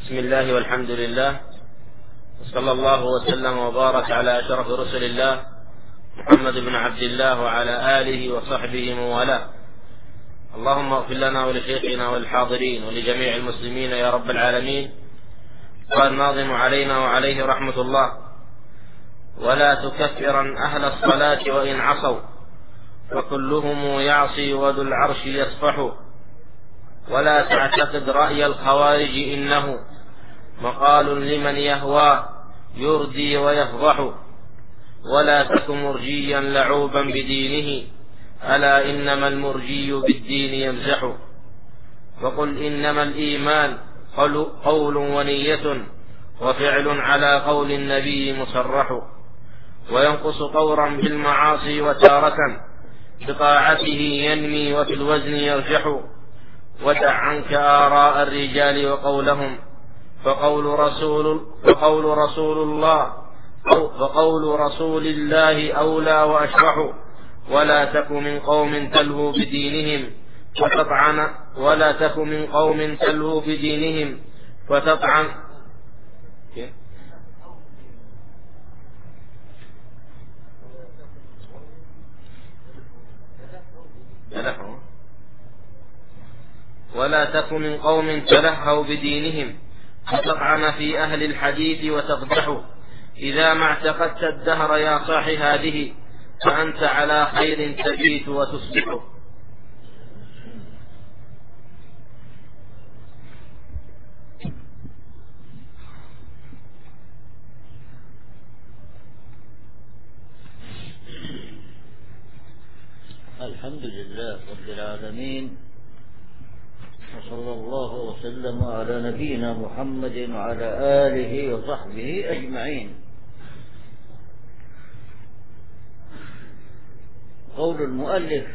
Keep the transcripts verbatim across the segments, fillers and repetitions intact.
بسم الله والحمد لله، وصلى الله وسلم وبارك على أشرف رسل الله محمد بن عبد الله وعلى آله وصحبه من والاه. اللهم اغفر لنا ولشيخنا والحاضرين ولجميع المسلمين يا رب العالمين. قال الناظم علينا وعليه رحمة الله: ولا تكفرن أهل الصلاة وإن عصوا، فكلهم يعصي وذو العرش يصفح. ولا تعتقد رأي الخوارج، إنه مقال لمن يهوى يردي ويفضح. ولا تك مرجيا لعوبا بدينه، ألا إنما المرجي بالدين يمزح. وقل إنما الإيمان قول ونية، وفعل على قول النبي مصرح. وينقص طورا بالمعاصي وتارة، بطاعته ينمي وفي الوزن يرجح. ودع عنك آراء الرجال وقولهم، فقول رسول, فقول رسول الله أو فقول رسول الله أولى وأشرح. ولا تك من قوم تلهو بدينهم فتطعن ولا تك من قوم تلهو بدينهم فتطعن ولا تك من قوم تلهوا بدينهم فتطعن في أهل الحديث وتقدح. إذا ما اعتقدت الدهر يا صاح هذه، فأنت على خير تبيت وتصبح. الحمد لله رب العالمين، وصلى الله وسلم على نبينا محمد وعلى آله وصحبه أجمعين. قول المؤلف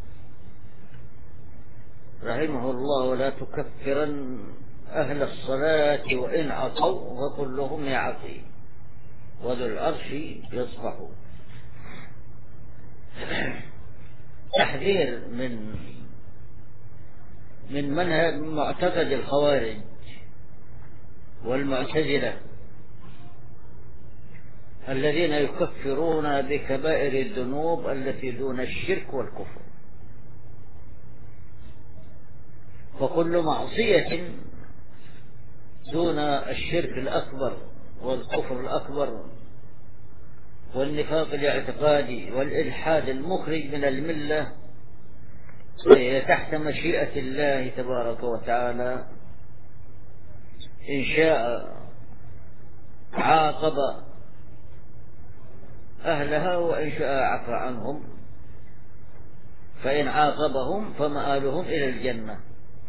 رحمه الله: ولا تكفرن أهل الصلاة وإن عصوا، فكلهم يعصي وذو العرش يصفح. تحذير من من منهج معتقد الخوارج والمعتزلة الذين يكفرون بكبائر الذنوب التي دون الشرك والكفر. فكل معصية دون الشرك الأكبر والكفر الأكبر والنفاق الاعتقادي والإلحاد المخرج من الملة هي تحت مشيئة الله تبارك وتعالى. إن شاء عاقب أهلها وإن شاء عفى عنهم، فإن عاقبهم فمآلهم إلى الجنة.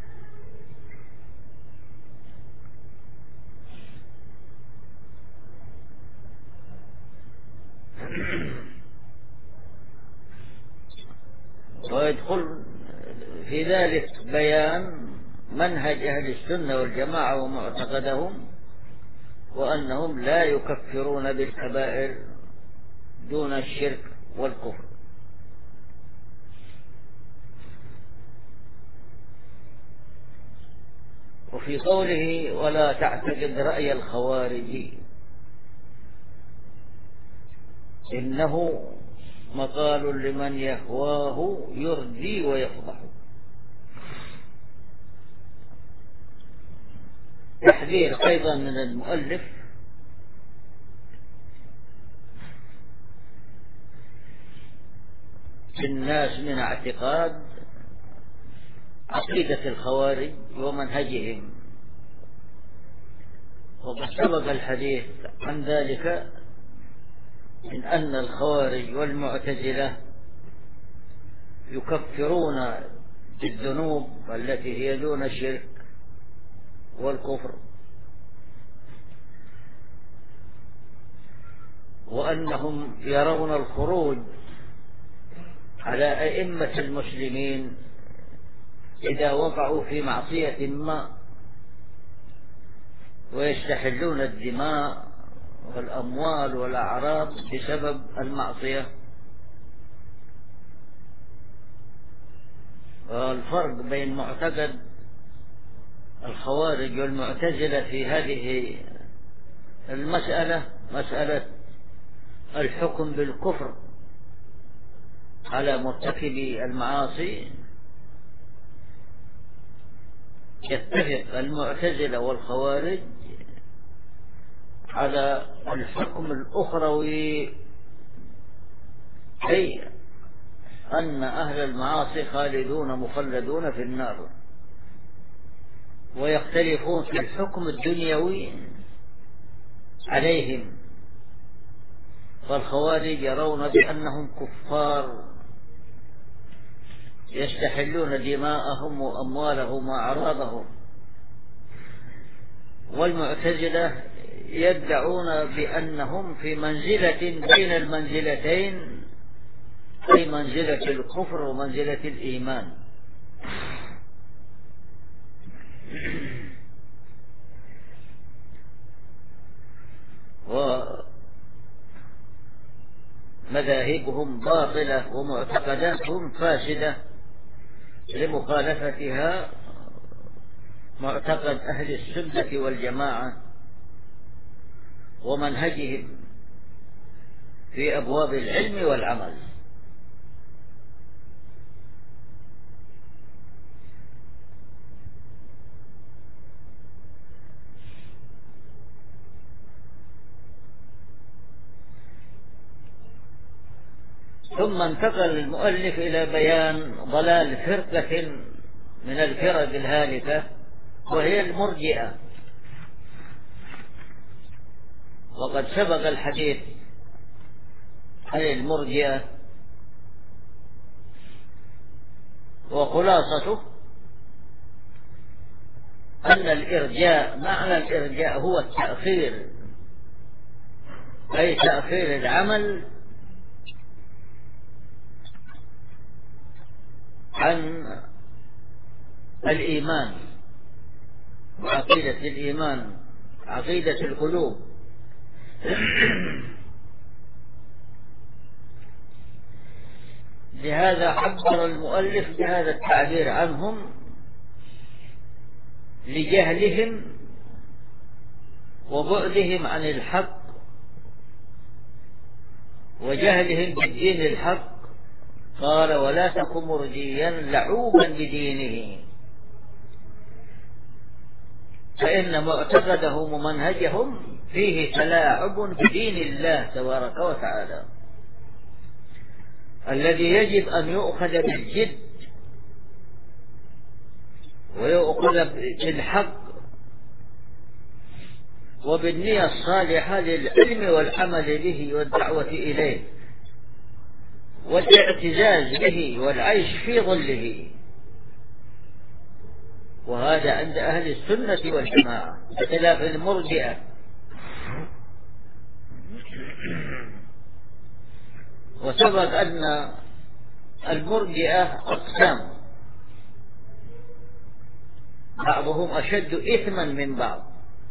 ويدخل في ذلك بيان منهج أهل السنة والجماعة ومعتقدهم، وأنهم لا يكفرون بالكبائر دون الشرك والكفر. وفي قوله: ولا تعتقد رأي الخوارج، إنه مقال لمن يهواه يردي ويفضح. تحذير أيضا من المؤلف الناس من اعتقاد عقيدة الخوارج ومنهجهم. وقد سبق الحديث عن ذلك، من أن الخوارج والمعتزلة يكفرون بالذنوب التي هي دون الشرك والكفر، وأنهم يرون الخروج على أئمة المسلمين إذا وقعوا في معصية ما، ويستحلون الدماء والأموال والأعراض بسبب المعصية. والفرق بين معتقد الخوارج والمعتزلة في هذه المسألة، مسألة الحكم بالكفر على مرتكبي المعاصي، يتفق المعتزلة والخوارج على الحكم الأخروي، أي أن أهل المعاصي خالدون مخلدون في النار، ويختلفون في الحكم الدنيوي عليهم. فالخوارج يرون بأنهم كفار يستحلون دماءهم وأموالهم وأعراضهم، والمعتزلة يدعون بأنهم في منزلة بين المنزلتين، أي منزلة الكفر ومنزلة الإيمان. ومذاهبهم باطلة ومعتقداتهم فاسدة لمخالفتها معتقد أهل السنة والجماعة ومنهجهم في أبواب العلم والعمل. ثم انتقل المؤلف إلى بيان ضلال فرقة من الفرق الهالكة، وهي المرجئة. وقد سبق الحديث عن المرجئة، وخلاصته أن الإرجاء، معنى الإرجاء هو التأخير، أي تأخير العمل عن الإيمان وعقيدة الإيمان، عقيدة القلوب. لهذا عبر المؤلف بهذا التعبير عنهم لجهلهم وبعدهم عن الحق وجهلهم بالدين الحق. قال: ولا تك مرجيا لعوبا بدينه، فإن معتقدهم ومنهجهم فيه تلاعب بدين الله تبارك وتعالى، الذي يجب أن يؤخذ بالجد ويؤخذ بالحق وبالنية الصالحة للعلم والعمل به والدعوة إليه والاعتزاز به والعيش في ظله. وهذا عند أهل السنة والجماعة بخلاف المرجئة. وسبق أن المرجئة أقسام، بعضهم أشد إثما من بعض،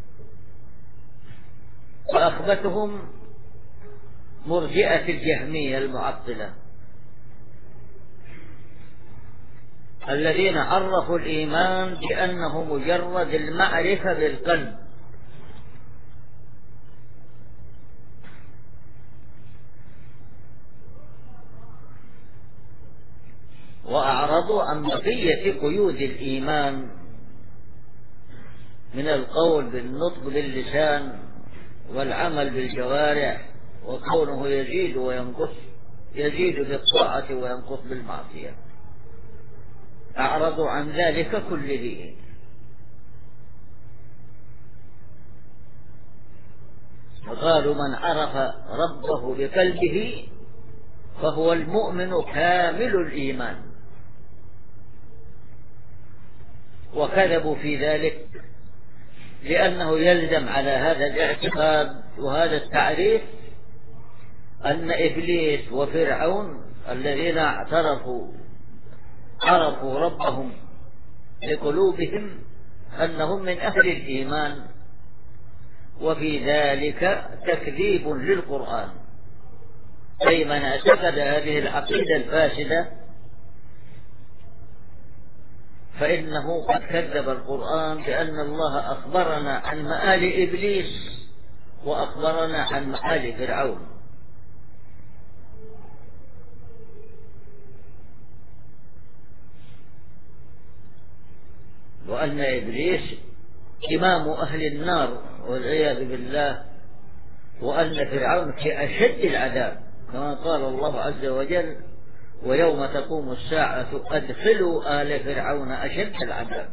وأخبثهم مرجئة الجهمية المعطلة، الذين عرفوا الإيمان بأنه مجرد المعرفة بالقلب، وأعرضوا عن بقية قيود الإيمان من القول بالنطق باللسان والعمل بالجوارح، وكونه يزيد وينقص، يزيد بالطاعة وينقص بالمعصية. أعرضوا عن ذلك كله. وقالوا: من عرف ربه بقلبه فهو المؤمن كامل الإيمان. وكذبوا في ذلك، لأنه يلزم على هذا الاعتقاد وهذا التعريف أن إبليس وفرعون الذين اعترفوا عرفوا ربهم بقلوبهم أنهم من أهل الإيمان، وفي ذلك تكذيب للقرآن. أي من اعتقد هذه العقيدة الفاسدة فإنه قد كذب القرآن بأن الله أخبرنا عن مآل إبليس وأخبرنا عن مآل فرعون، وأن إبليس إمام أهل النار والعياذ بالله، وأن فرعون في أشد العذاب كما قال الله عز وجل: ويوم تقوم الساعة أدخلوا آل فرعون أشد العذاب.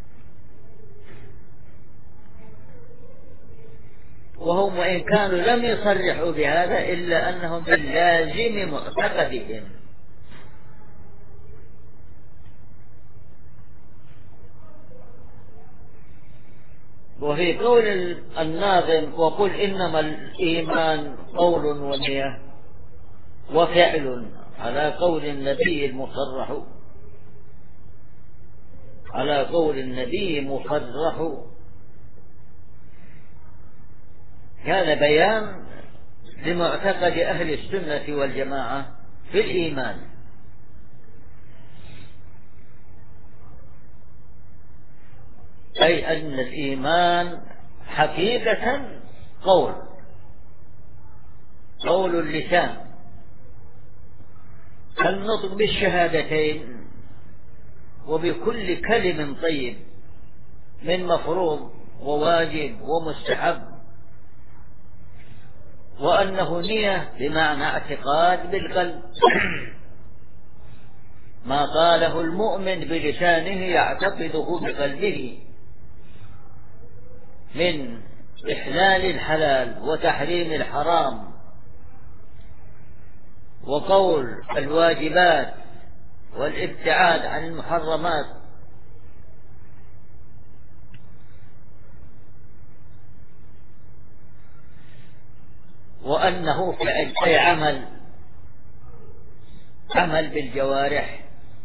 وهم وإن كانوا لم يصرحوا بهذا إلا أنهم باللازم معتقدهم. وفي قول الناظم: وقل إنما الإيمان قول ونية وفعل، على قول النبي المصرح، على قول النبي مصرح. هذا بيان لمعتقد أهل السنة والجماعة في الإيمان، أي أن الإيمان حقيقة قول، قول اللسان كالنطق بالشهادتين وبكل كلم طيب من مفروض وواجب ومستحب، وأنه نية بمعنى اعتقاد بالقلب، ما قاله المؤمن بلسانه يعتقده بقلبه من إحلال الحلال وتحريم الحرام وقول الواجبات والابتعاد عن المحرمات، وأنه فعل أي عمل، عمل بالجوارح.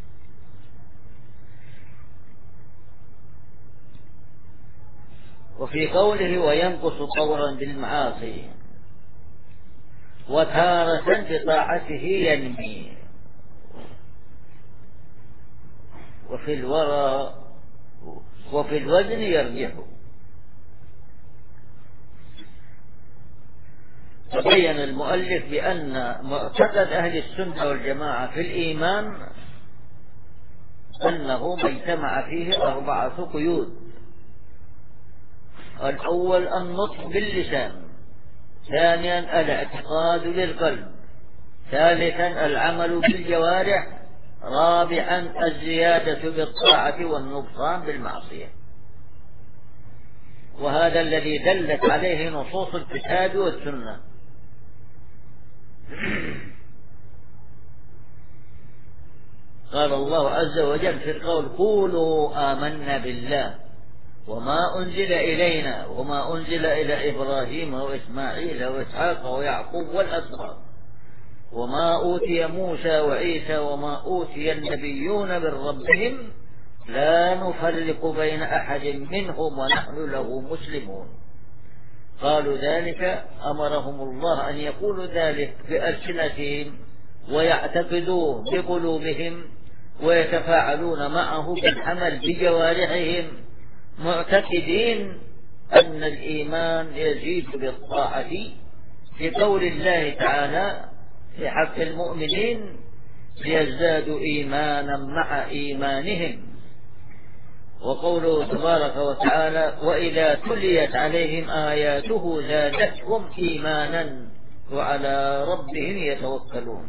وفي قوله: وينقص طورا بالمعاصي وتارة بطاعته ينمي، وفي الورى وفي الوزن يرجح. تبين المؤلف بأن معتقد أهل السنة والجماعة في الإيمان أنه ما اجتمع فيه أربعة قيود: الأول النطق باللسان، ثانيا الاعتقاد بالقلب، ثالثا العمل بالجوارح، رابعا الزيادة بالطاعة والنقصان بالمعصية. وهذا الذي دلت عليه نصوص الكتاب والسنة. قال الله عز وجل في القول: قولوا آمنا بالله وما أنزل إلينا وما أنزل إلى إبراهيم وإسماعيل وإسحاق ويعقوب والأسباط وما أوتي موسى وعيسى وما أوتي النبيون من ربهم لا نفرق بين أحد منهم ونحن له مسلمون. قالوا ذلك أمرهم الله أن يقولوا ذلك بألسنتهم ويعتقدوه بقلوبهم ويتفاعلون معه بالعمل بجوارحهم، معتقدين أن الإيمان يزيد بالطاعة، في قول الله تعالى في حق المؤمنين: ليزدادوا إيمانا مع إيمانهم. وقوله تبارك وتعالى: وإذا تليت عليهم آياته زادتهم إيمانا وعلى ربهم يتوكلون.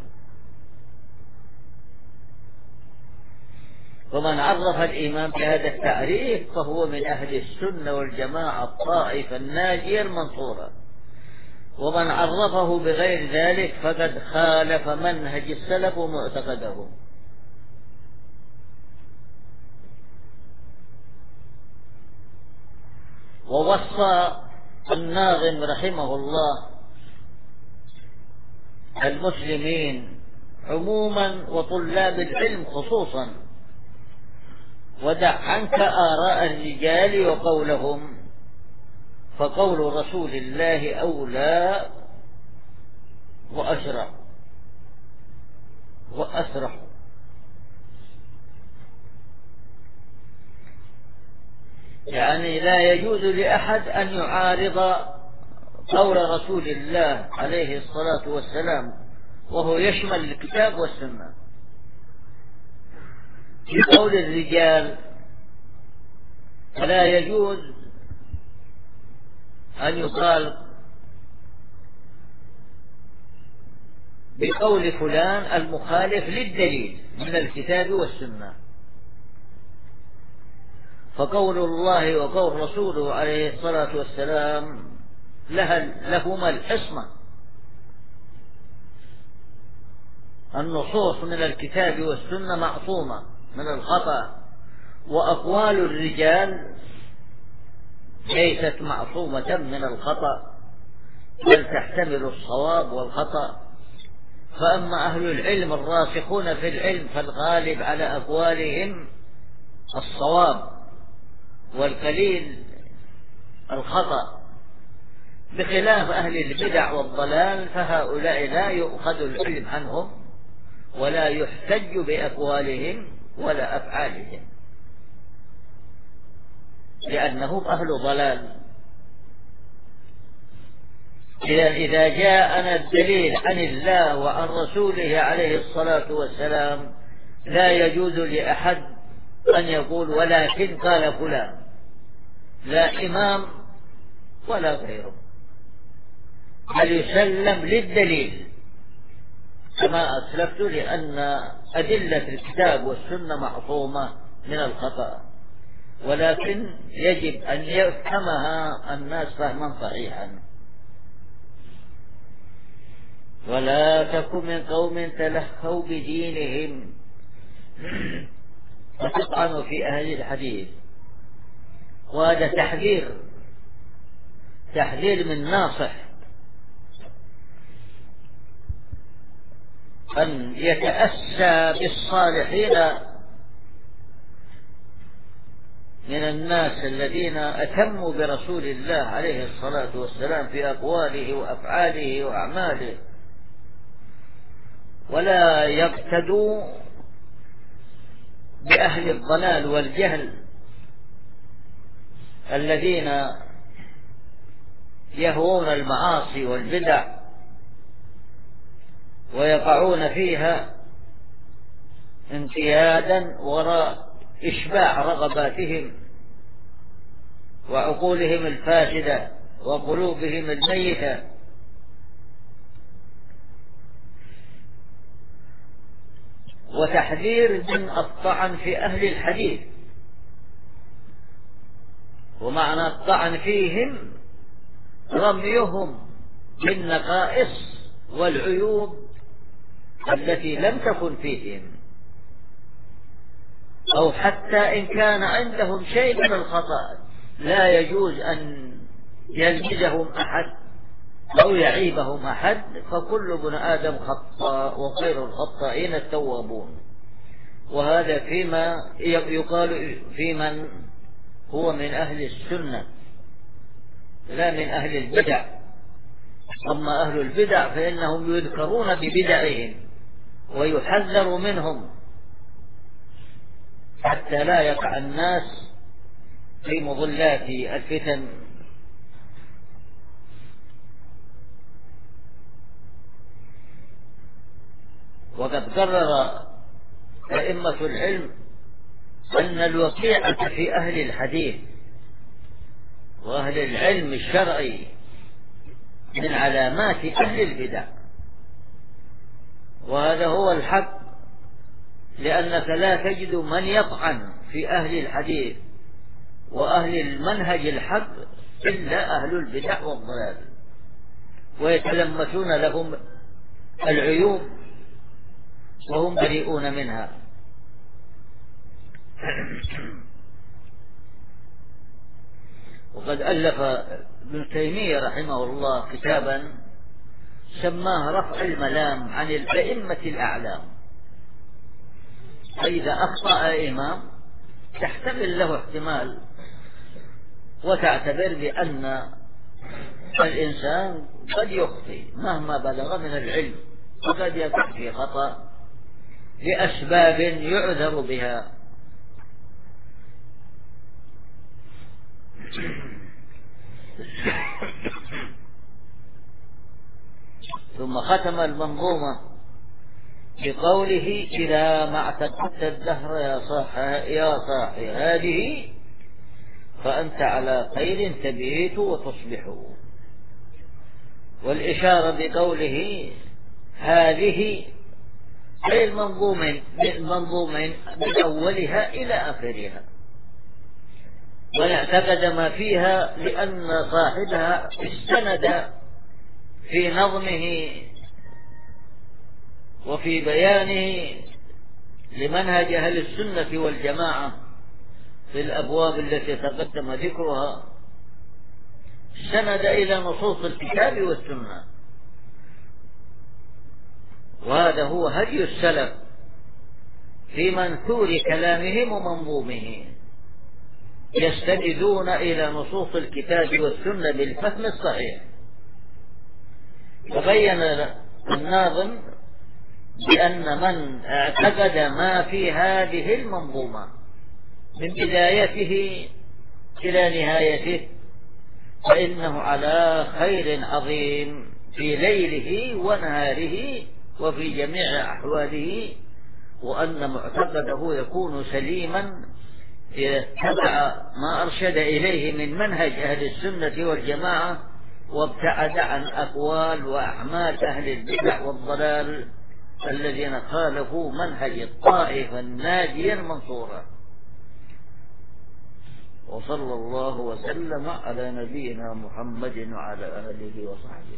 ومن عرف الإيمان بهذا التعريف فهو من أهل السنة والجماعة الطائفة الناجية المنصورة، ومن عرفه بغير ذلك فقد خالف منهج السلف ومعتقده. ووصى الناظم رحمه الله المسلمين عموما وطلاب العلم خصوصا: ودع عنك آراء الرجال وقولهم، فقول رسول الله أولى وأشرع وأسرح. يعني لا يجوز لأحد أن يعارض قول رسول الله عليه الصلاة والسلام، وهو يشمل الكتاب والسنة. في قول الرجال فلا يجوز أن يقال بقول فلان المخالف للدليل من الكتاب والسنة، فقول الله وقول رسوله عليه الصلاة والسلام لها لهما العصمة. النصوص من الكتاب والسنة معصومة من الخطأ، وأقوال الرجال ليست معصومة من الخطأ، بل تحتمل الصواب والخطأ. فأما أهل العلم الراسخون في العلم فالغالب على أقوالهم الصواب والقليل الخطأ، بخلاف أهل البدع والضلال فهؤلاء لا يؤخذ العلم عنهم ولا يحتج بأقوالهم ولا أفعالهم، لأنهم أهل ضلال. إذا جاءنا الدليل عن الله وعن رسوله عليه الصلاة والسلام لا يجوز لأحد أن يقول ولكن قال فلان، لا إمام ولا غيره، بل يسلم للدليل كما أسلفت، لأن أدلة الكتاب والسنة معصومة من الخطأ، ولكن يجب أن يفهمها الناس فهما صحيحا. ولا تكن من قوم تلهوا بدينهم فتطعنوا في أهل الحديث. وهذا تحذير تحذير من ناصح أن يتأسى بالصالحين من الناس الذين أتموا برسول الله عليه الصلاة والسلام في أقواله وأفعاله وأعماله، ولا يقتدوا بأهل الضلال والجهل الذين يهوون المعاصي والبدع ويقعون فيها انقيادا وراء إشباع رغباتهم وعقولهم الفاسدة وقلوبهم الميتة. وتحذير من الطعن في أهل الحديث، ومعنى الطعن فيهم رميهم بالنقائص والعيوب التي لم تكن فيهم، أو حتى إن كان عندهم شيء من الخطأ لا يجوز أن يلمزهم أحد أو يعيبهم أحد، فكل ابن آدم خطاء وخير الخطائين التوابون. وهذا فيما يقال في من هو من أهل السنة لا من أهل البدع. أما أهل البدع فإنهم يذكرون ببدعهم ويحذر منهم حتى لا يقع الناس في مضلات الفتن. وقد قرر أئمة العلم أن الوقيعة في أهل الحديث وأهل العلم الشرعي من علامات أهل البدع، وهذا هو الحق، لأنك لا تجد من يطعن في أهل الحديث وأهل المنهج الحق إلا أهل البدع والضلال، ويتلمسون لهم العيوب وهم بريئون منها. وقد ألف ابن تيمية رحمه الله كتابا سماه رفع الملام عن الأئمة الأعلام. فإذا أخطأ إمام تحتمل له احتمال وتعتبر بأن الإنسان قد يخطئ مهما بلغ من العلم، وقد يقع في خطأ لأسباب يعذر بها. ثم ختم المنظومة بقوله: إذا ما اعتقدت الدهر يا صاحي يا صاحي هذه فأنت على خير تبيت وتصبح. والإشارة بقوله هذه أي المنظومين المنظومين من أولها إلى آخرها، واعتقد ما فيها لأن صاحبها استند في نظمه وفي بيانه لمنهج أهل السنة والجماعة في الأبواب التي تقدم ذكرها، استند إلى نصوص الكتاب والسنة. وهذا هو هدي السلف في منثور كلامهم ومنظومه، يستندون إلى نصوص الكتاب والسنة بالفهم الصحيح. وبين الناظم بأن من اعتقد ما في هذه المنظومة من بدايته إلى نهايته فإنه على خير عظيم في ليله ونهاره وفي جميع أحواله، وأن معتقده يكون سليما إذا اتبع ما أرشد إليه من منهج أهل السنة والجماعة، وابتعد عن أقوال وأعمال أهل البدع والضلال الذين خالفوا منهج الطائفة الناجية المنصورة. وصلى الله وسلم على نبينا محمد وعلى آله وصحبه.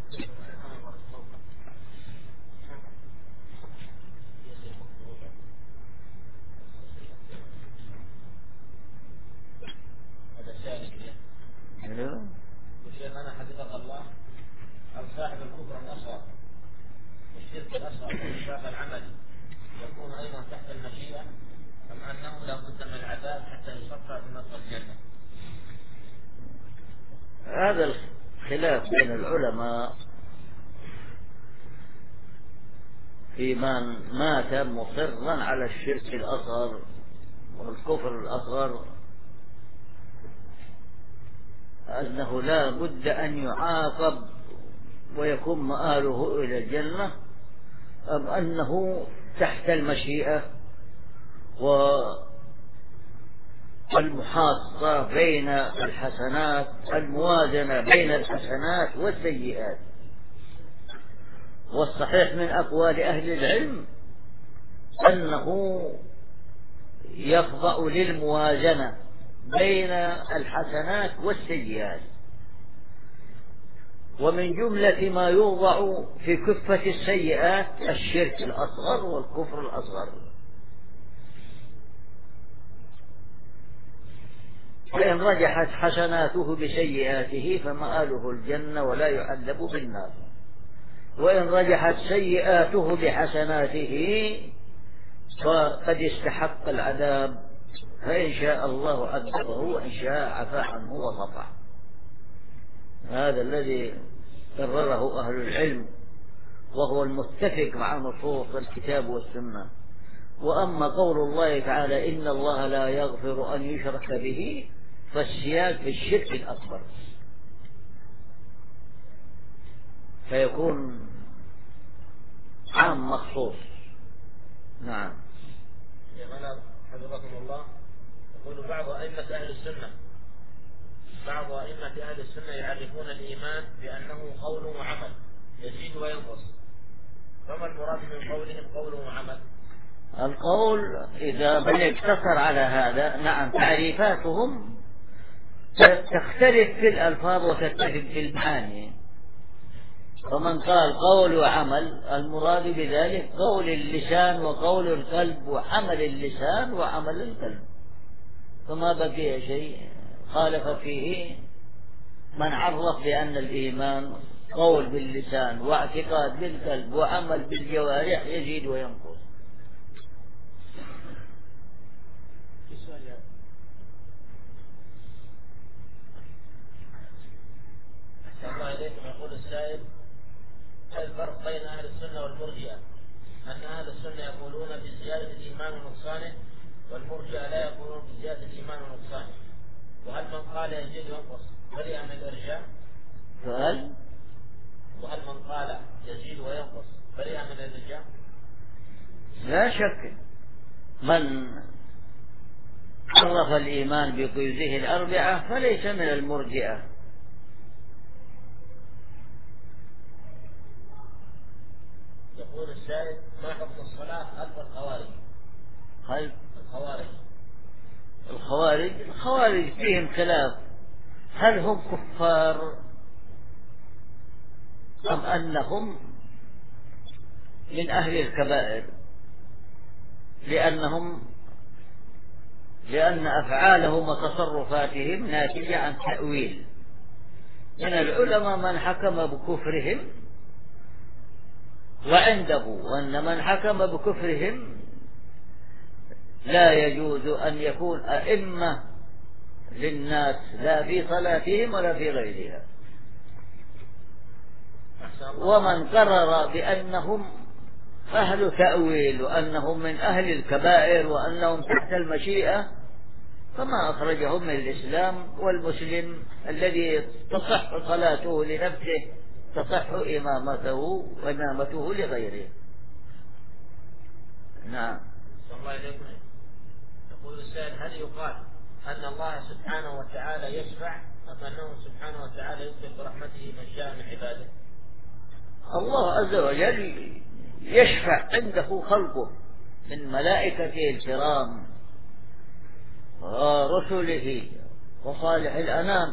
وشيخنا حفظه الله أو صاحب الكفر الأصغر والشرك الأصغر والإشراك العملي يكون أيضا تحت المشيئة، أم أنه لا بد من العذاب حتى يصفى في مدخل الجنة؟ هذا الخلاف بين العلماء في من مات مصرا على الشرك الأصغر والكفر الأصغر أنه لا بد أن يعاقب ويكون مآله إلى الجنة، أم أنه تحت المشيئة والمحاصة بين الحسنات، الموازنة بين الحسنات والسيئات. والصحيح من أقوال أهل العلم أنه يخضع للموازنة بين الحسنات والسيئات، ومن جملة ما يوضع في كفة السيئات الشرك الأصغر والكفر الأصغر. فإن رجحت حسناته بسيئاته فمآله الجنة ولا يعذب بالنار، وإن رجحت سيئاته بحسناته فقد استحق العذاب، فإن شاء الله عذبه وإن شاء عفى عنه وصفح. هذا الذي قرره أهل العلم وهو المتفق مع نصوص الكتاب والسنة. وأما قول الله تعالى إن الله لا يغفر أن يشرك به فالسياق في الشرك الأكبر، فيكون عام مخصوص. نعم. حفظكم الله، يقول بعض أئمة أهل السنة بعض أئمة أهل السنة يعرفون الإيمان بأنه قول وعمل يزيد وينقص، فما المراد من قولهم قول وعمل؟ القول إذا من اقتصر على هذا، نعم تعريفاتهم تختلف في الألفاظ وتختلف في المعاني. فمن قال قول وعمل المراد بذلك قول اللسان وقول القلب وعمل اللسان وعمل القلب، فما بقي شيء خالف فيه من عرف بأن الإيمان قول باللسان واعتقاد بالقلب وعمل بالجوارح يزيد وينقص. الله إليكم. يقول السائل: هل الفرق بين أهل السنة والمرجئة؟ أن أهل السنة يقولون بزيادة الإيمان ونقصانه، والمرجئة لا يقولون بزيادة الإيمان ونقصانه. وهل من قال يزيد وينقص برئ من الإرجاء؟ سؤال. وهل من قال يزيد وينقص برئ من الإرجاء؟ لا شك من عرف الإيمان بقيوده الأربعة فليس من المرجئة. يقول السائل: ما حكم الصلاة خلف الخوارج؟ خلف الخوارج الخوارج الخوارج فيهم خلاف، هل هم كفار أم أنهم من أهل الكبائر، لأنهم لأن أفعالهم وتصرفاتهم ناتجة عن تأويل. من العلماء من حكم بكفرهم، وعنده أن من حكم بكفرهم لا يجوز أن يكون أئمة للناس لا في صلاتهم ولا في غيرها. ومن قرر بأنهم أهل تأويل وأنهم من أهل الكبائر وأنهم تحت المشيئة فما أخرجهم من الإسلام. والمسلم الذي تصح صلاته لنفسه تصح إمامته وإمامته لغيره. نعم. يقول السائل: هل يقال أن الله سبحانه وتعالى يشفع أم أنه سبحانه وتعالى يدخل برحمته من شاء من عباده؟ الله عز وجل يشفع عنده خلقه من ملائكته الكرام ورسله وصالح الأنام،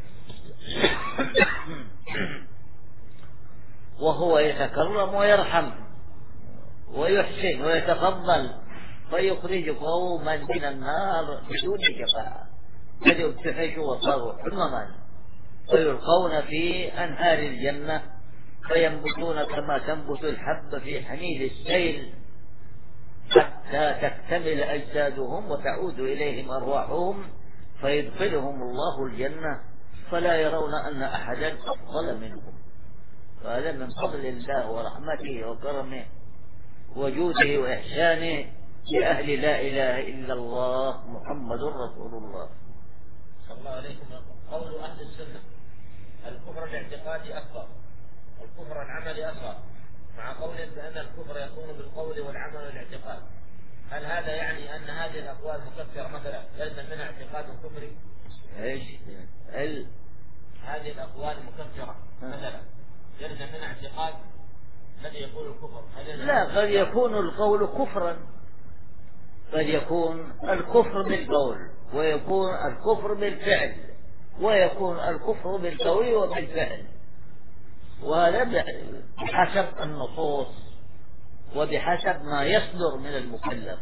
وهو يتكرم ويرحم ويحسن ويتفضل فيخرج قوما من النار بدون شفاعة، بل يبتحشوا وصاروا حمما ويلقون في أنهار الجنة فينبتون كما تنبت الحب في حميل السيل حتى تكتمل أجسادهم وتعود إليهم أرواحهم فيدخلهم الله الجنة فلا يرون أن أحدا أفضل منهم. فهذا من فضل الله ورحمته وكرمه وجوده وإحسانه لأهل لا إله إلا الله محمد رسول الله صلى الله عليه وسلم. قول أهل السنة: الكفر الاعتقادي أكبر والكفر العملي أصغر، مع قول بأن الكفر يكون بالقول والعمل والاعتقاد، هل هذا يعني أن هذه الأقوال مكفرة مثلا يلزم منها اعتقاد كفري؟ ايش؟ ال هذه الأقوال مكفرة مثلا يلزم منها اعتقاد الذي يقول الكفر؟ لا، قد يكون القول كفرا، قد يكون الكفر بالقول ويكون الكفر بالفعل ويكون الكفر بالقول وبالفعل، وهذا بحسب النصوص وبحسب ما يصدر من المكلف،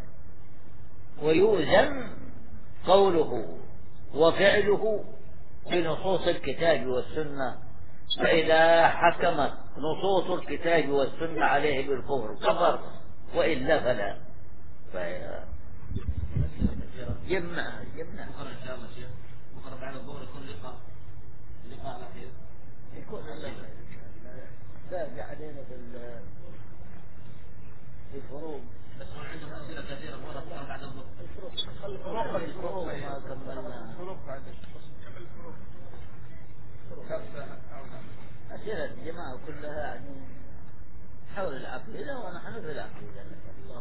ويوزن قوله وفعله بنصوص الكتاب والسنة. فإذا حكمت نصوص الكتاب والسنة عليه بالكفر كفر، وإلا فلا. جمع جمع بكرة إن شاء الله شيخ، بكرة بعد الظهر يكون لقاء لقاء الأخير يكون باقي علينا في الفروض، بس هو عندهم أسئلة كثيرة بكرة بعد الظهر. الفروض الفروض ما كملنا. أسئلة الجماعة كلها يعني حول العقيدة ونحن في العقيدة. الله.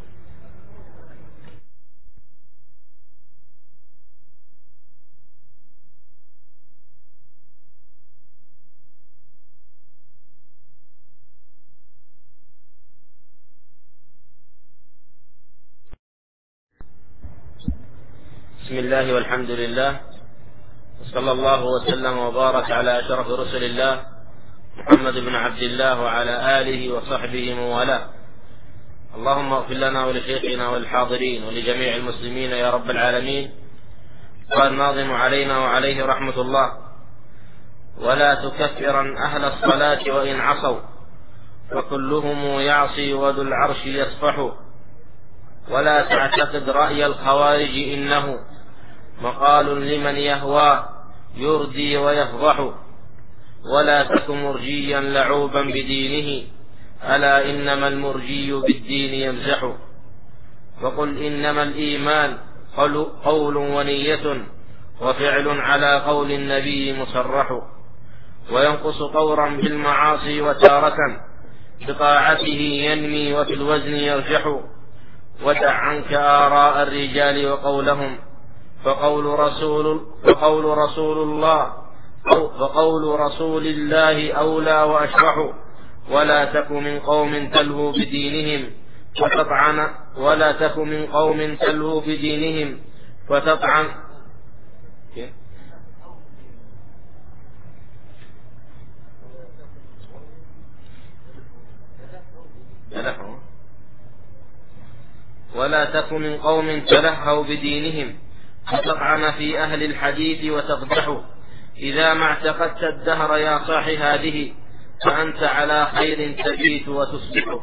بسم الله والحمد لله وصلى الله وسلم وبارك على أشرف رسل الله محمد بن عبد الله وعلى آله وصحبه من والاه. اللهم اغفر لنا ولشيخنا والحاضرين ولجميع المسلمين يا رب العالمين. قال الناظم علينا وعليه رحمة الله: ولا تكفرا أهل الصلاة وإن عصوا فكلهم يعصي وذو العرش يصفح، ولا تعتقد رأي الخوارج إنه مقال لمن يهوى يردي ويفضح، ولا تك مرجيا لعوبا بدينه ألا إنما المرجي بالدين يمزح، وقل إنما الإيمان قول ونية وفعل على قول النبي مصرح، وينقص طورا بالمعاصي وتارة بطاعته ينمي وفي الوزن يرجح. ودع عنك آراء الرجال وقولهم، فقول رسول, فقول رسول الله أو فقول رسول الله أولى وأشرح. ولا تك من قوم تلهو بدينهم فتطعن ولا تك من قوم تلهو بدينهم فتطعن ولا تك من قوم تلهوا بدينهم فتطعن في أهل الحديث وتقدح. إذا ما اعتقدت الدهر يا صاح هذه فأنت على خير تبيت وتصبح.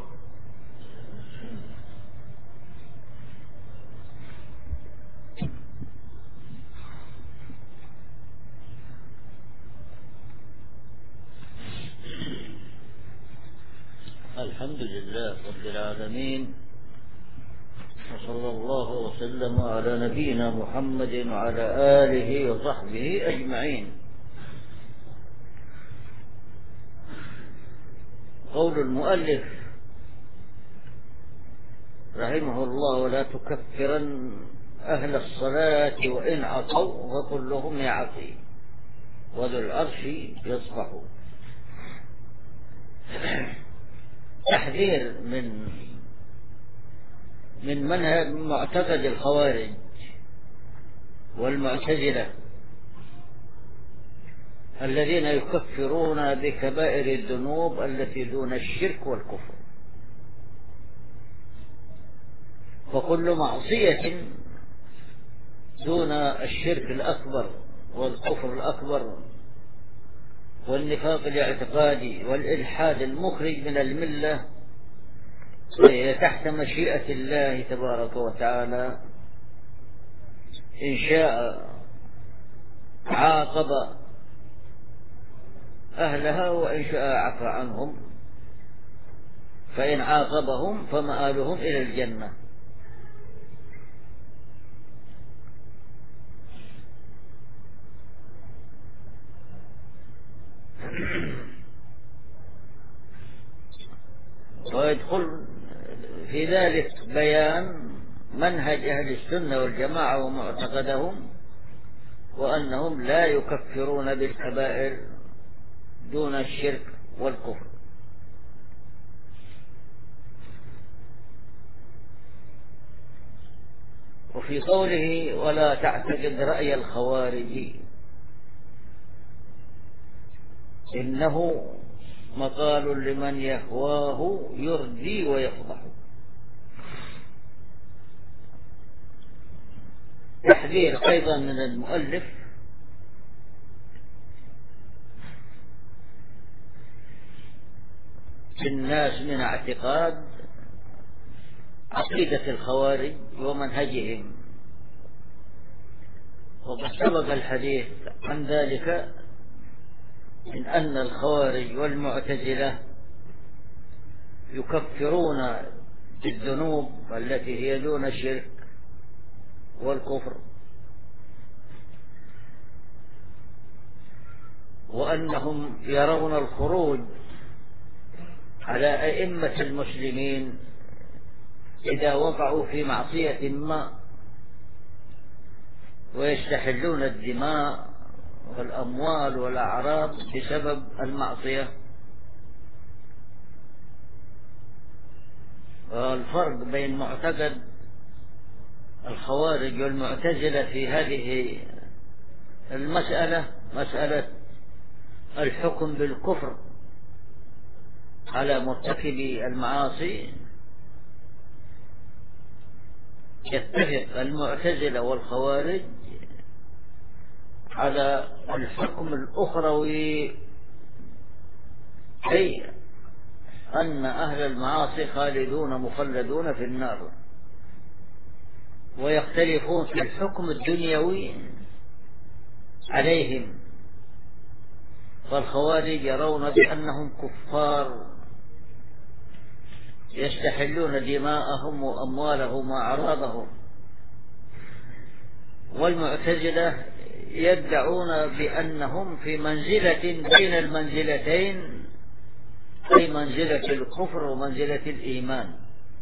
الحمد لله رب العالمين، وصلى الله وسلم على نبينا محمد وعلى آله وصحبه أجمعين. قول المؤلف رحمه الله: ولا تكفرن أهل الصلاة وإن عصوا فكلهم يعصي وذو العرش يصفح. تحذير من من منهج معتقد الخوارج والمعتزلة الذين يكفرون بكبائر الذنوب التي دون الشرك والكفر. فكل معصية دون الشرك الأكبر والكفر الأكبر والنفاق الاعتقادي والإلحاد المخرج من الملة هي تحت مشيئة الله تبارك وتعالى. إن شاء عاقب أهلها وإن شاء عفى عنهم، فإن عاقبهم فمآلهم إلى الجنة. ويدخل في ذلك بيان منهج أهل السنة والجماعة ومعتقدهم، وأنهم لا يكفرون بالكبائر دون الشرك والكفر. وفي قوله: ولا تعتقد رأي الخوارج، إنه مقال لمن يهواه يردي ويفضح. تحذير أيضا من المؤلف الناس من اعتقاد عقيدة الخوارج ومنهجهم، وقد سبق الحديث عن ذلك من أن الخوارج والمعتزلة يكفرون بالذنوب التي هي دون الشرك والكفر، وأنهم يرون الخروج على أئمة المسلمين إذا وقعوا في معصية ما، ويستحلون الدماء والأموال والأعراض بسبب المعصية. والفرق بين معتقد الخوارج والمعتزلة في هذه المسألة مسألة الحكم بالكفر على مرتكب المعاصي. يتفق المعتزلة والخوارج على الحكم الأخروي، أي أن أهل المعاصي خالدون مخلدون في النار، ويختلفون في الحكم الدنيوي عليهم. فالخوارج يرون بأنهم كفار يستحلون دماءهم وأموالهم وأعراضهم، والمعتزلة يدعون بأنهم في منزلة بين المنزلتين، أي منزلة الكفر ومنزلة الإيمان.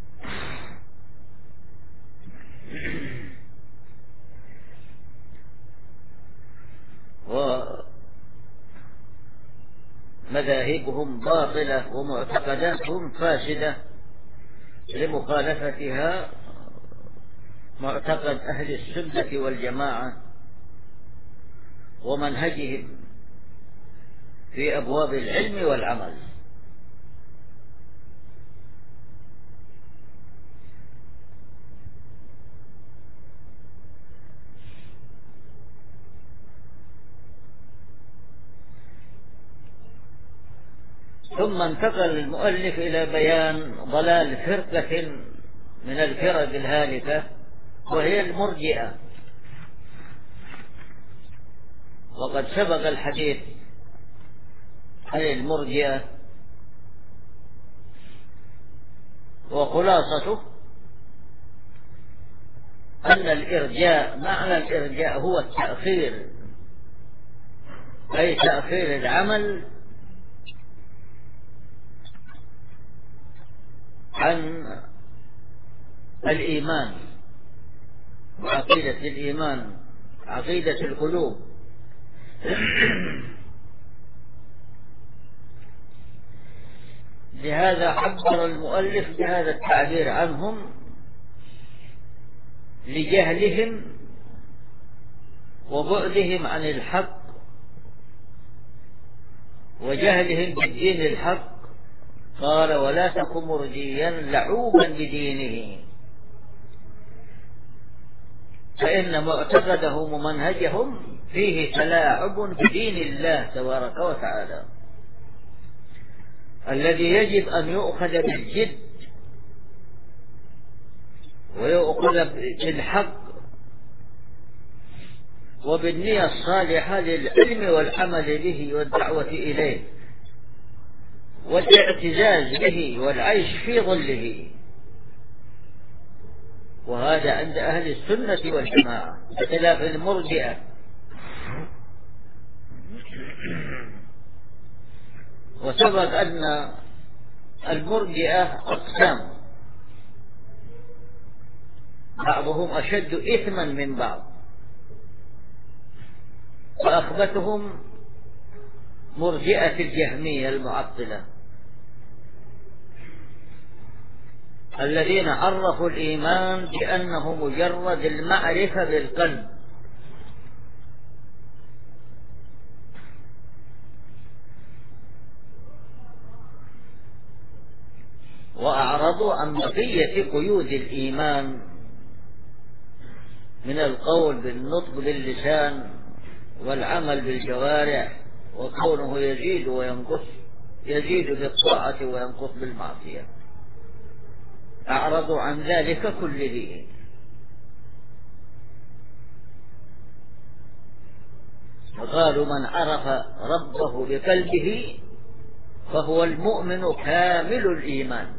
ومذاهبهم باطلة ومعتقداتهم فاسدة لمخالفتها معتقد أهل السنة والجماعة ومنهجهم في أبواب العلم والعمل. ثم انتقل المؤلف إلى بيان ضلال فرقة من الفرق الهالكة وهي المرجئة. وقد سبق الحديث عن المرجئة، وخلاصته أن الإرجاء معنى الإرجاء هو التأخير، أي تأخير العمل عن الإيمان وعقيدة الإيمان، عقيدة القلوب. لهذا عبر المؤلف بهذا التعبير عنهم لجهلهم وبعدهم عن الحق وجهلهم بالدين الحق. قال: ولا تك مرجيا لعوبا بدينه، فإن معتقدهم ومنهجهم فيه تلاعب بدين الله تبارك وتعالى الذي يجب أن يؤخذ بالجد ويؤخذ بالحق وبالنية الصالحة للعلم والعمل به والدعوة إليه والاعتزاز به والعيش في ظله. وهذا عند أهل السنة والجماعة بخلاف المرجئة. وسبق أن المرجئة أقسام، بعضهم أشد إثما من بعض، فأخبثهم مرجئة الجهمية المعطلة الذين عرفوا الإيمان بأنه مجرد المعرفة بالقلب، وأعرضوا عن بقية قيود الإيمان من القول بالنطق باللسان والعمل بالجوارح، وكونه يزيد وينقص، يزيد بالطاعة وينقص بالمعصية. أعرضوا عن ذلك كله. وقالوا: من عرف ربه بقلبه فهو المؤمن كامل الإيمان.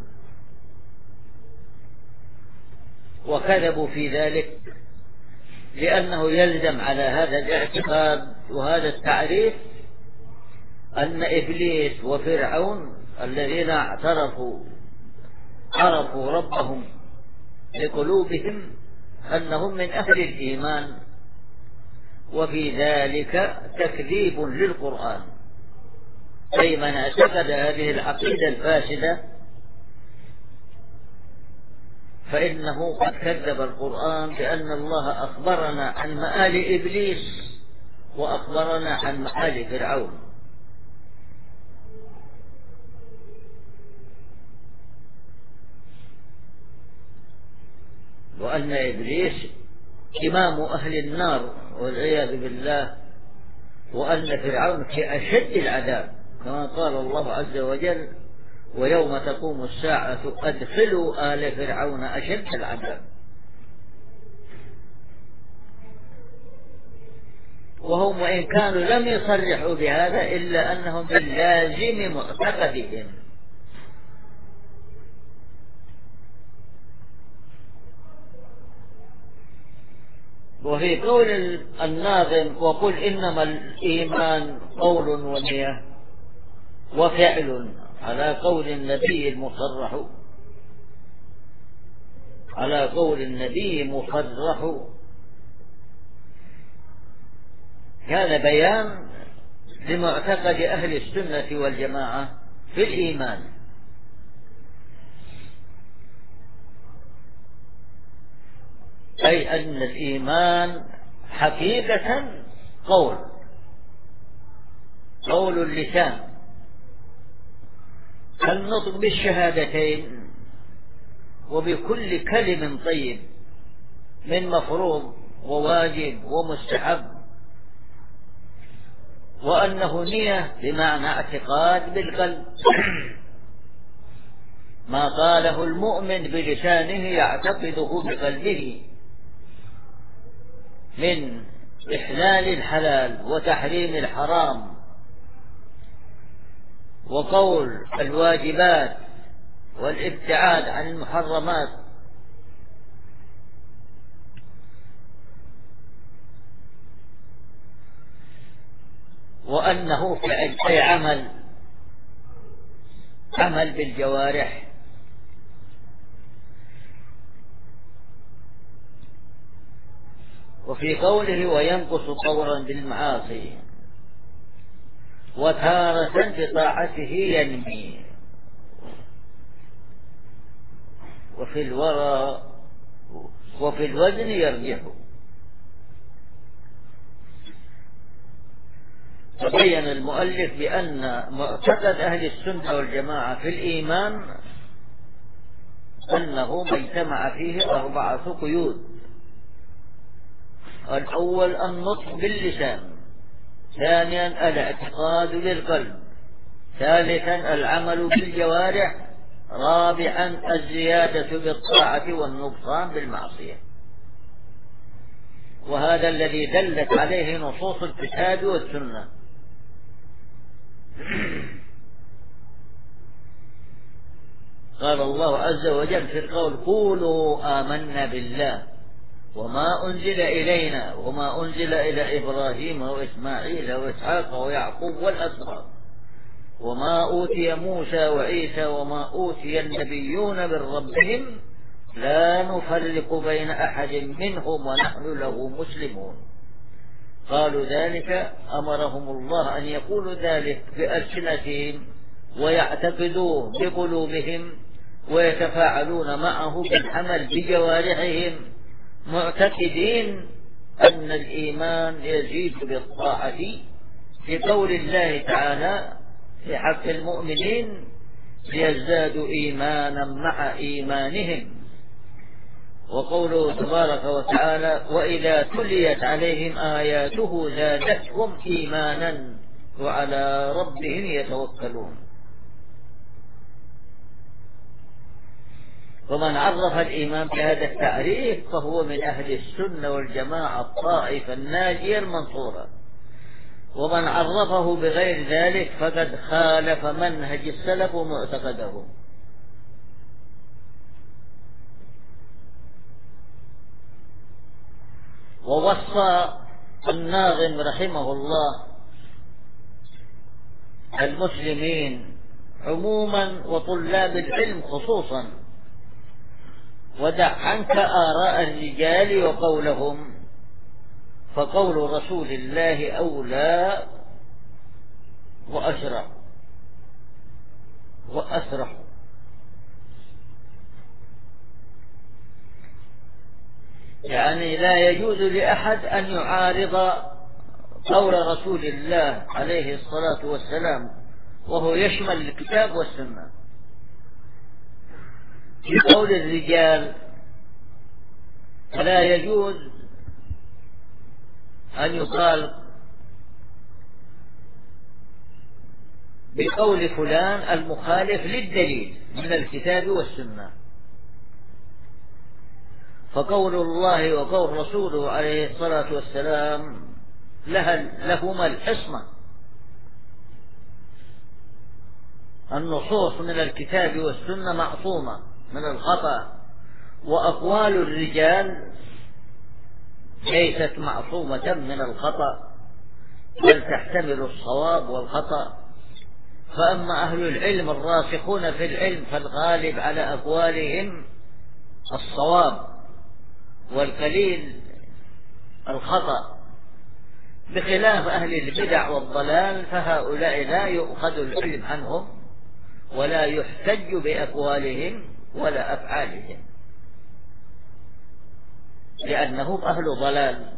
وكذبوا في ذلك لأنه يلزم على هذا الاعتقاد وهذا التعريف أن إبليس وفرعون الذين اعترفوا عرفوا ربهم لقلوبهم أنهم من أهل الإيمان، وفي ذلك تكذيب للقرآن. أي من اعتقد هذه العقيدة الفاسدة فإنه قد كذب القرآن، بأن الله أخبرنا عن مآل إبليس وأخبرنا عن مآل فرعون. وأن إبليس إمام أهل النار والعياذ بالله، وأن فرعون في أشد العذاب كما قال الله عز وجل: ويوم تقوم الساعة أدخلوا آل فرعون أشد العذاب. وهم وإن كانوا لم يصرحوا بهذا إلا أنهم من لازم معتقدهم. وفي قول الناظم وقل إنما الإيمان قول ونية وفعل على قول النبي المصرح على قول النبي مصرح، هذا بيان لمعتقد أهل السنة والجماعة في الإيمان. أي أن الإيمان حقيقة قول قول اللسان كالنطق بالشهادتين وبكل كلم طيب من مفروض وواجب ومستحب، وأنه نية بمعنى اعتقاد بالقلب ما قاله المؤمن بلسانه يعتقده بقلبه من إحلال الحلال وتحريم الحرام وقول الواجبات والابتعاد عن المحرمات، وأنه أي عمل عمل بالجوارح. وفي قوله وينقص طورا بالمعاصي وتارة بطاعته ينمي، وفي الورى وفي الوزن يرجح. تبين المؤلف بأن معتقد أهل السنة والجماعة في الإيمان أنه ما اجتمع فيه أربعة قيود: الأول النطق باللسان، ثانيا الاعتقاد بالقلب، ثالثا العمل بالجوارح، رابعا الزيادة بالطاعة والنقصان بالمعصية. وهذا الذي دلت عليه نصوص الكتاب والسنة. قال الله عز وجل في القول قولوا آمنا بالله وما أنزل إلينا وما أنزل إلى إبراهيم وإسماعيل وإسحاق ويعقوب والأسباط وما أوتي موسى وعيسى وما أوتي النبيون من ربهم لا نفرق بين أحد منهم ونحن له مسلمون. قالوا ذلك أمرهم الله أن يقولوا ذلك بألسنتهم ويعتقدوه بقلوبهم ويتفاعلون معه بالعمل بجوارحهم، معتقدين أن الإيمان يزيد بالطاعة، في قول الله تعالى في حق المؤمنين ليزدادوا إيمانا مع إيمانهم، وقوله تبارك وتعالى وإذا تليت عليهم آياته زادتهم إيمانا وعلى ربهم يتوكلون. ومن عرف الإيمان بهذا التعريف فهو من أهل السنة والجماعة الطائفة الناجية المنصورة، ومن عرفه بغير ذلك فقد خالف منهج السلف ومعتقده. ووصى الناظم رحمه الله المسلمين عموما وطلاب العلم خصوصا ودع عنك آراء الرجال وقولهم، فقول رسول الله أولى وأشرع وأسرح. يعني لا يجوز لأحد أن يعارض قول رسول الله عليه الصلاة والسلام وهو يشمل الكتاب والسنة. في قول الرجال فلا يجوز أن يقال بقول فلان المخالف للدليل من الكتاب والسنة، فقول الله وقول رسوله عليه الصلاة والسلام لها لهما الحصمة. النصوص من الكتاب والسنة معصومة من الخطأ، وأقوال الرجال ليست معصومة من الخطأ، بل تحتمل الصواب والخطأ. فأما أهل العلم الراسخون في العلم فالغالب على أقوالهم الصواب والقليل الخطأ، بخلاف أهل البدع والضلال فهؤلاء لا يؤخذ العلم عنهم ولا يحتج بأقوالهم ولا أفعالهم، لأنهم أهل ضلال.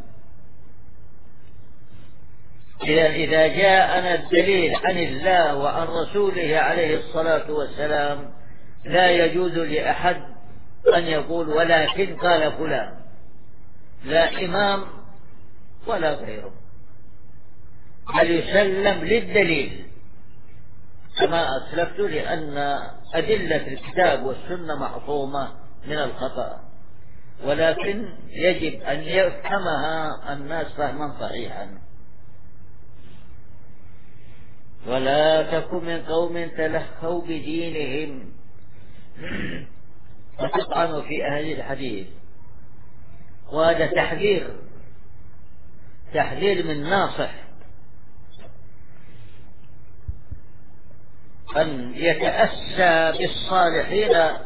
إذا جاءنا الدليل عن الله وعن رسوله عليه الصلاة والسلام لا يجوز لأحد أن يقول ولكن قال فلان، لا إمام ولا غيره، بل يسلم للدليل كما أسلفت، لأن أدلة الكتاب والسنة معصومة من الخطأ، ولكن يجب أن يفهمها الناس فهما صحيحا. ولا تكن من قوم تلهوا بدينهم فتطعنوا في أهل الحديث. وهذا تحذير تحذير من ناصح أن يتأسى بالصالحين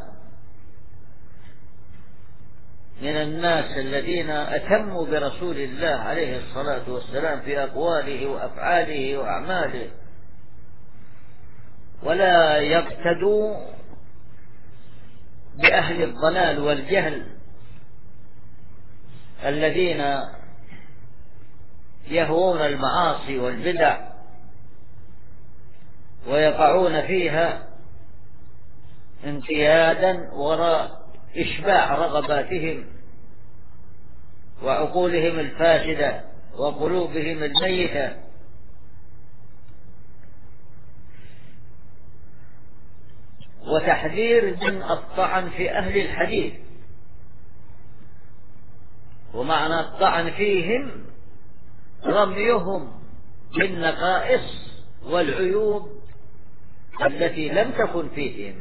من الناس الذين أتموا برسول الله عليه الصلاة والسلام في أقواله وأفعاله وأعماله، ولا يقتدوا بأهل الضلال والجهل الذين يهوون المعاصي والبدع ويقعون فيها انقيادا وراء إشباع رغباتهم وعقولهم الفاسدة وقلوبهم الميتة. وتحذير من الطعن في أهل الحديث، ومعنى الطعن فيهم رميهم بالنقائص والعيوب التي لم تكن فيهم،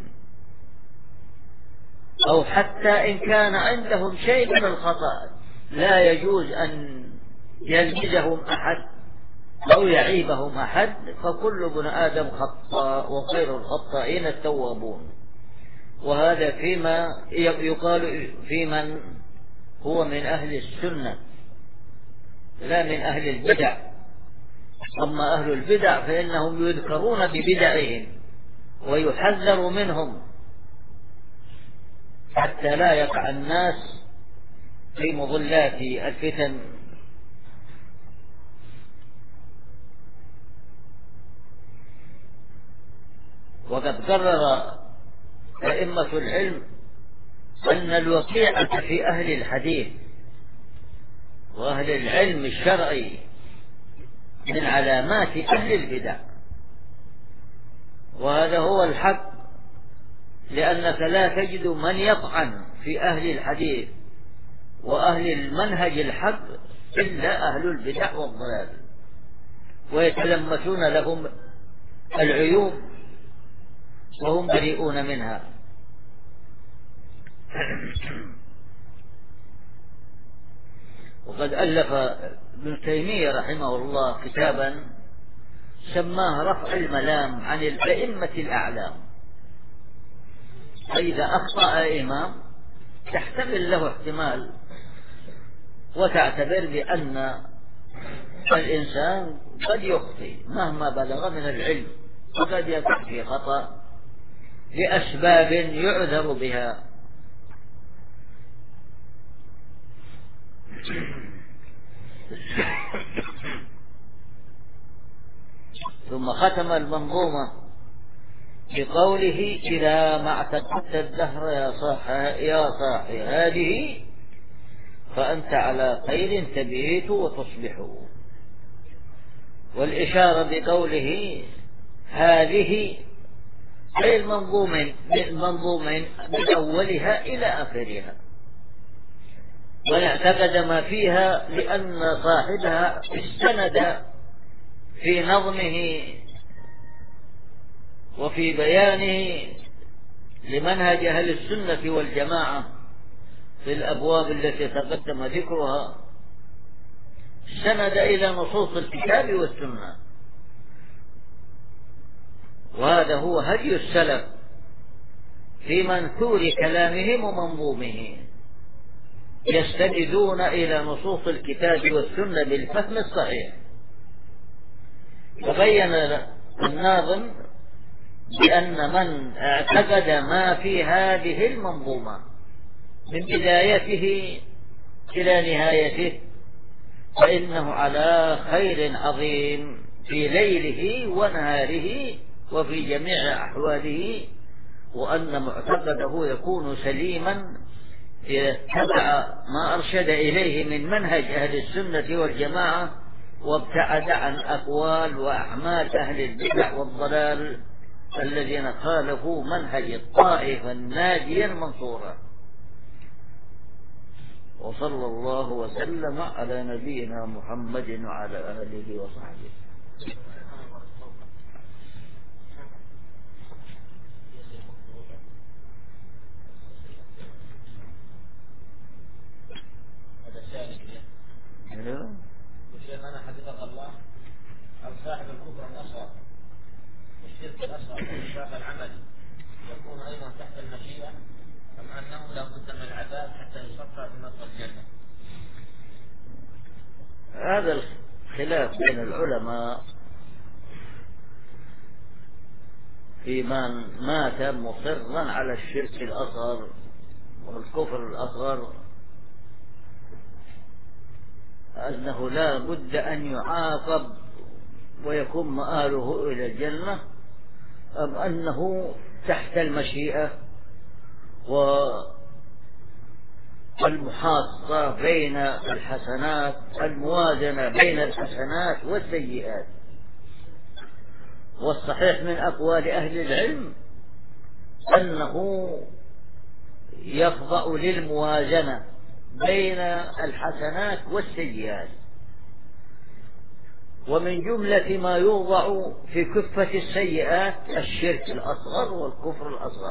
أو حتى إن كان عندهم شيء من الخطأ لا يجوز أن يلمزهم أحد أو يعيبهم أحد، فكل ابن آدم خطاء وخير الخطائين التوابون. وهذا فيما يقال في من هو من أهل السنة لا من أهل البدع. أما أهل البدع فإنهم يذكرون ببدعهم ويحذر منهم حتى لا يقع الناس في مضلات الفتن. وقد قرر أئمة العلم أن الوقيعة في أهل الحديث وأهل العلم الشرعي من علامات أهل البدع، وهذا هو الحق، لأنك لا تجد من يطعن في أهل الحديث وأهل المنهج الحق إلا أهل البدع والضلال، ويتلمسون لهم العيوب وهم بريئون منها. وقد ألف ابن تيمية رحمه الله كتابا سماه رفع الملام عن الأئمة الأعلام. فإذا أخطأ إمام تحتمل له احتمال وتعتبر بأن الإنسان قد يخطئ مهما بلغ من العلم، وقد يقع في خطأ لأسباب يعذر بها. ثم ختم المنظومة بقوله: إذا ما اعتقدت الدهر يا صاحي يا صاحي هذه فأنت على خير تبيت وتصبح. والإشارة بقوله هذه أي المنظومين المنظومين من أولها إلى آخرها، ونعتقد ما فيها لأن صاحبها استند في نظمه وفي بيانه لمنهج أهل السنة والجماعة في الأبواب التي تقدم ذكرها سند إلى نصوص الكتاب والسنة، وهذا هو هدي السلف في منثور كلامهم ومنظومه، يستندون إلى نصوص الكتاب والسنة بالفهم الصحيح. وبين الناظم بأن من اعتقد ما في هذه المنظومة من بدايته إلى نهايته فإنه على خير عظيم في ليله ونهاره وفي جميع أحواله، وأن معتقده يكون سليما إذا اتبع ما أرشد إليه من منهج أهل السنة والجماعة، وابتعد عن أقوال وأعمال أهل البدع والضلال الذين خالفوا منهج الطائفة الناجية المنصورة. وصلى الله وسلم على نبينا محمد وعلى آله وصحبه. شيخنا حفظك الله، أو صاحب الكفر الأصغر والشرك الأصغر والإشراك العملي يكون أيضا تحت المشيئة، أم أنه لا بد من العذاب حتى يصفى في مدخل الجنة؟ هذا الخلاف بين العلماء في من مات مصرا على الشرك الأصغر والكفر الأصغر أنه لا بد أن يعاقب ويكون مآله إلى الجنة، أم أنه تحت المشيئة والمحاصة بين الحسنات، الموازنة بين الحسنات والسيئات. والصحيح من أقوال أهل العلم أنه يخضع للموازنة بين الحسنات والسيئات، ومن جملة ما يوضع في كفة السيئات الشرك الأصغر والكفر الأصغر.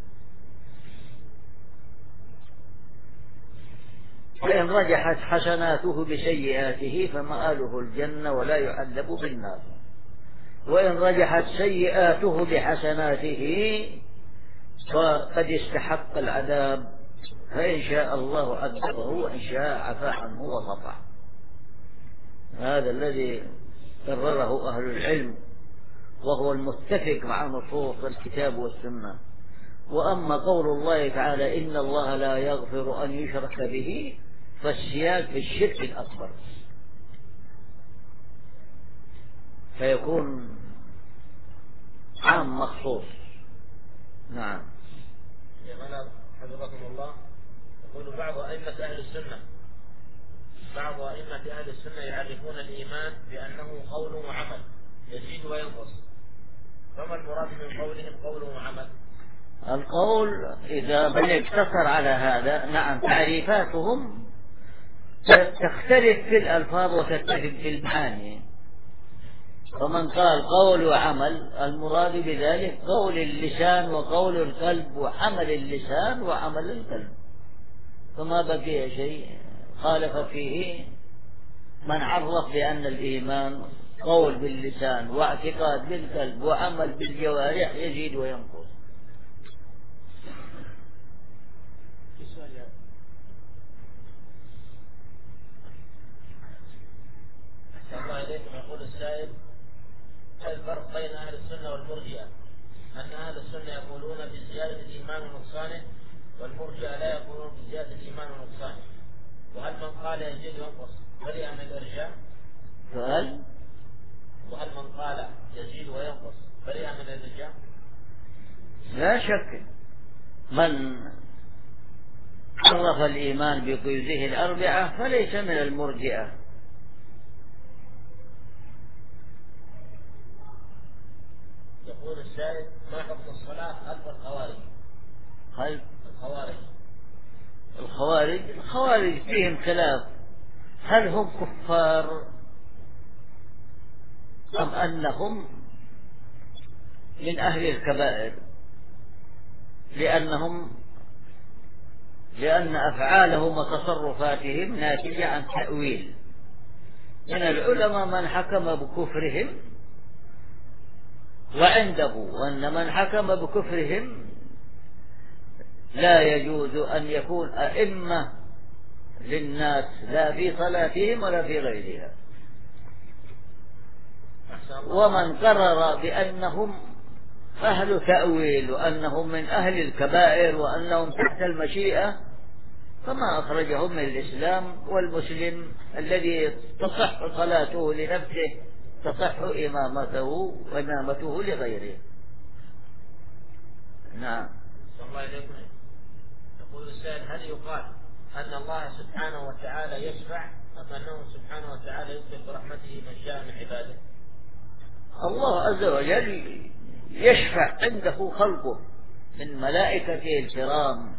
فإن رجحت حسناته بسيئاته فمآله الجنة ولا يعذب بالنار، وإن رجحت سيئاته بحسناته فقد استحق العذاب، فإن شاء الله عذبه وإن شاء عفى عنه وصفح. هذا الذي قرره أهل العلم، وهو المتفق مع نصوص الكتاب والسنة. وأما قول الله تعالى إن الله لا يغفر أن يشرك به فالسياق في الشرك الأكبر، فيكون عام مخصوص. نعم. حفظكم الله، يقول بعض أئمة أهل السنة بعض أئمة أهل السنة يعرفون الإيمان بأنه قول وعمل يزيد وينقص، فما المراد من قولهم قول وعمل؟ القول إذا من اقتصر على هذا، نعم، تعريفاتهم تختلف في الألفاظ وتختلف في المعاني. فمن قال قول وعمل المراد بذلك قول اللسان وقول القلب وعمل اللسان وعمل القلب، فما بقي شيء خالف فيه من عرف بأن الإيمان قول باللسان واعتقاد بالقلب وعمل بالجوارح يزيد وينقص. الله إليكم. يقول السائل: هل الفرق بين أهل السنة والمرجئة؟ أن أهل السنة يقولون بزيادة الإيمان ونقصانه، والمرجئة لا يقولون بزيادة الإيمان ونقصانه، وهل من قال يزيد وينقص برئ من الإرجاء؟ سؤال: وهل من قال يزيد وينقص برئ من الإرجاء؟ لا شك من عرف الإيمان بقيوده الأربعة فليس من المرجئة. يقول السائل: ما حكم الصلاة خلف الخوارج؟ خلف الخوارج الخوارج الخوارج فيهم خلاف، هل هم كفار أم أنهم من أهل الكبائر، لأنهم لأن أفعالهم وتصرفاتهم ناتجة عن تأويل، من العلماء من حكم بكفرهم، وعنده أن من حكم بكفرهم لا يجوز أن يكون أئمة للناس لا في صلاتهم ولا في غيرها. ومن قرر بأنهم أهل تأويل وأنهم من أهل الكبائر وأنهم تحت المشيئة فما أخرجهم من الإسلام. والمسلم الذي تصح صلاته لنفسه تصح إمامته وإمامته لغيره. نعم. الله إليكم. يقول السائل: هل يقال أن الله سبحانه وتعالى يشفع أم أنه سبحانه وتعالى يدخل برحمته من شاء من عباده؟ الله عز وجل يشفع عنده خلقه من ملائكته الكرام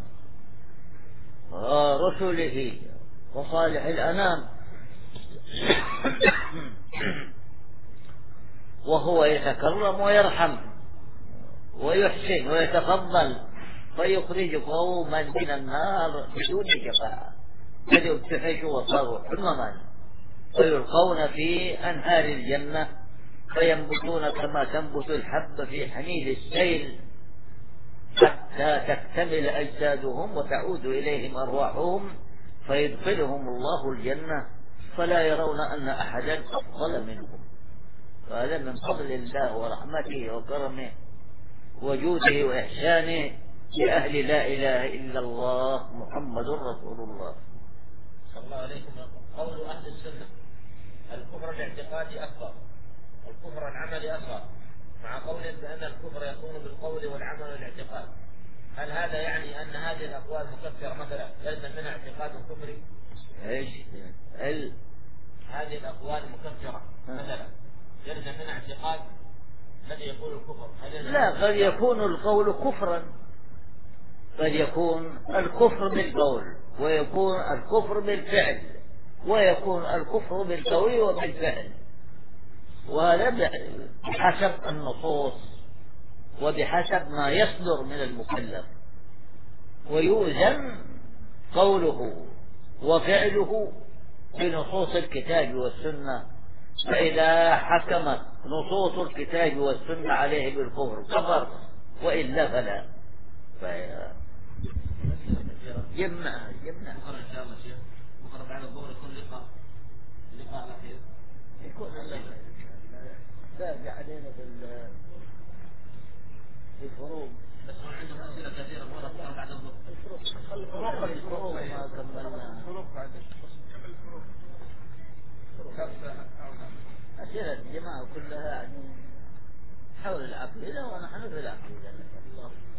ورسله وصالح الأنام، وهو يتكرم ويرحم ويحسن ويتفضل فيخرج قوما من النار بدون شفاعة، بل يبتحشوا وصاروا حمما ويلقون في أنهار الجنة فينبتون كما تنبت الحب في حميل السيل حتى تكتمل أجسادهم وتعود إليهم أرواحهم فيدخلهم الله الجنة فلا يرون أن أحدا أفضل منهم. فهذا من فضل الله ورحمته وكرمه وجوده وإحسانه لأهل لا إله إلا الله محمد رسول الله. صلى الله عليكم. قول أهل السنة: الكفر الاعتقادي أكبر والكفر العملي أصغر، مع قولهم بأن الكفر يكون بالقول والعمل والاعتقاد، هل هذا يعني أن هذه الأقوال مكفرة مثلا يلزم منها اعتقاد كفري؟ ايش ال... هذه الأقوال مكفرة مثلا يلزم منها اعتقاد الذي يقول الكفر؟ لا، قد يكون القول كفرا، قد يكون الكفر بالقول ويكون الكفر بالفعل ويكون الكفر بالقول وبالفعل، وهذا بحسب النصوص وبحسب ما يصدر من المكلف، ويوزن قوله وفعله بنصوص الكتاب والسنة. فإذا حكمت نصوص الكتاب والسنة عليه بالكفر كفر، وإلا فلا. جمع جمع بكرة إن شاء الله شيخ. بكرة بعد الظهر يكون لقاء لقاء الأخير يكون باقي علينا في في الفروض، بس هو عندهم أسئلة كثيرة. بكرة بعد الظهر الفروض الفروض ما كملنا. الفروق بعد كمل الفروق. أسئلة الجماعة كلها يعني حول العقيدة ونحن في العقيدة.